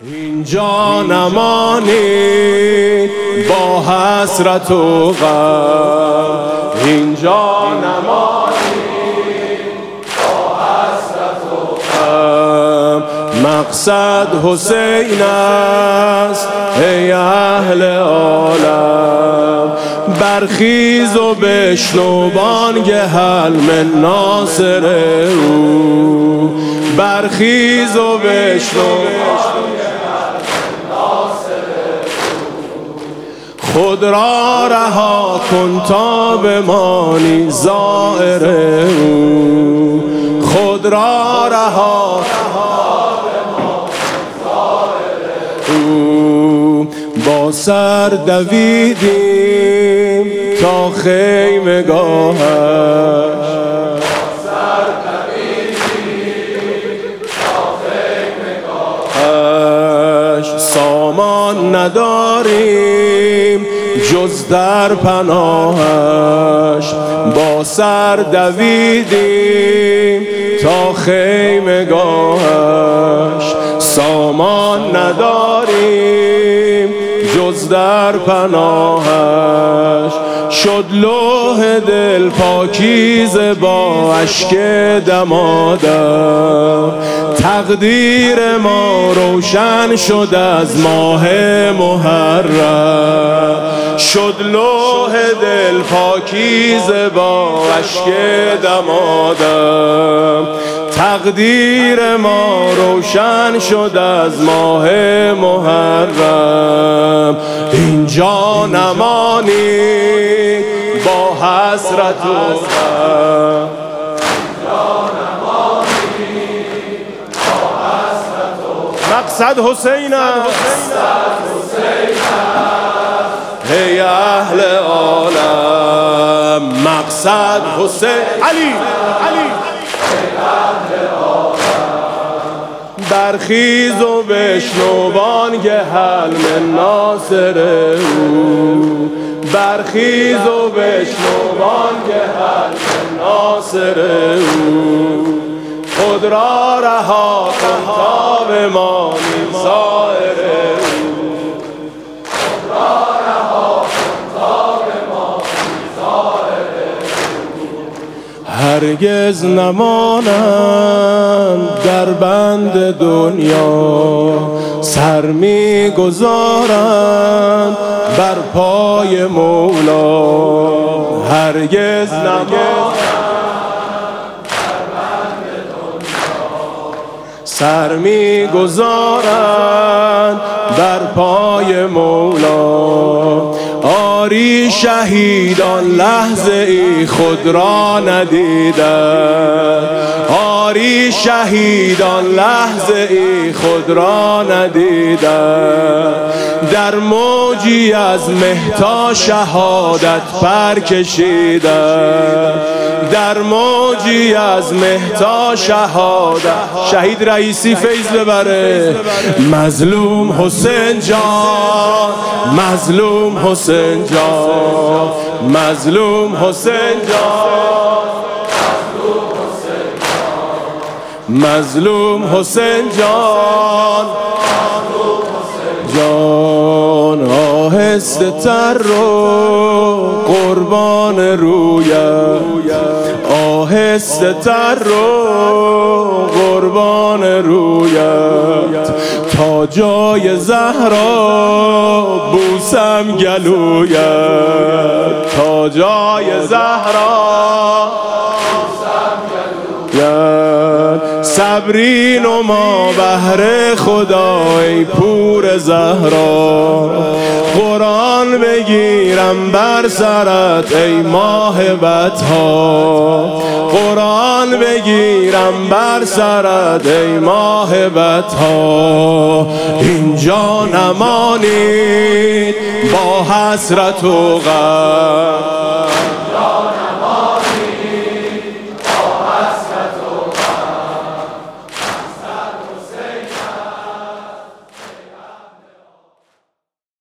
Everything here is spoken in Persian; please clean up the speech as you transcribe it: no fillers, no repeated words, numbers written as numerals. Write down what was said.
اینجا نمانی با حسرت و غم، اینجا نمانی با حسرت و غم. مقصد حسین است ای اهل عالم، برخیز و بشنو بانگ حل من ناصر او، برخیز و بشنو خود را رها کن تا بمانی زائر او، خود را رها او. با سر دویدیم تا خیمگاهش، سامان نداریم جز در پناهش. با سر دویدیم تا خیمگاهش، سامان نداریم جز در پناهش. شد لوح دل پاکیزه با اشک دمادم، تقدیر ما روشن شد از ماه محرم. شد لوح دل پاکیزه با اشک دمادم، تقدیر ما روشن شد از ماه محرم. اینجا نمانی با حسرت و غم، مقصد حسین است ای اهل عالم، مقصد حسین علی برخیز و بشنو بانگ حل من ناصر او، برخیز و بشنو بانگ حل من ناصر او. خود را رها کن تا بمانی زائر او، خود را رها کن تا بمانی زائر او. هرگز نمانند در بند دنیا، سر می‌گذارند بر پای مولا. هرگز نمانند سر می‌گذارند بر پای مولا. آری شهیدان لحظه ای خود را ندیدند، آری شهیدان لحظه ای خود را ندیدند. در موجی از مهتا شهادت پر کشیدند، در موجی از مهتا شهادت. شهید رئیسی فیض ببره. مظلوم حسین جان، مظلوم حسین جان، مظلوم حسین جان، مظلوم حسین جان، جان آهسته تر رو قربان رویت، آهسته تر رو قربان رویت. تا جای زهرا بوسم گلویت، تا جای زهرا بوسم گلویت. صبرین و ما بهر خدا ای پور زهرا، قرآن بگیرم بر سرت ای ماه بطها، قرآن بگیرم بر سرت ای ماه بطها. اینجا نمانید با حسرت و غم.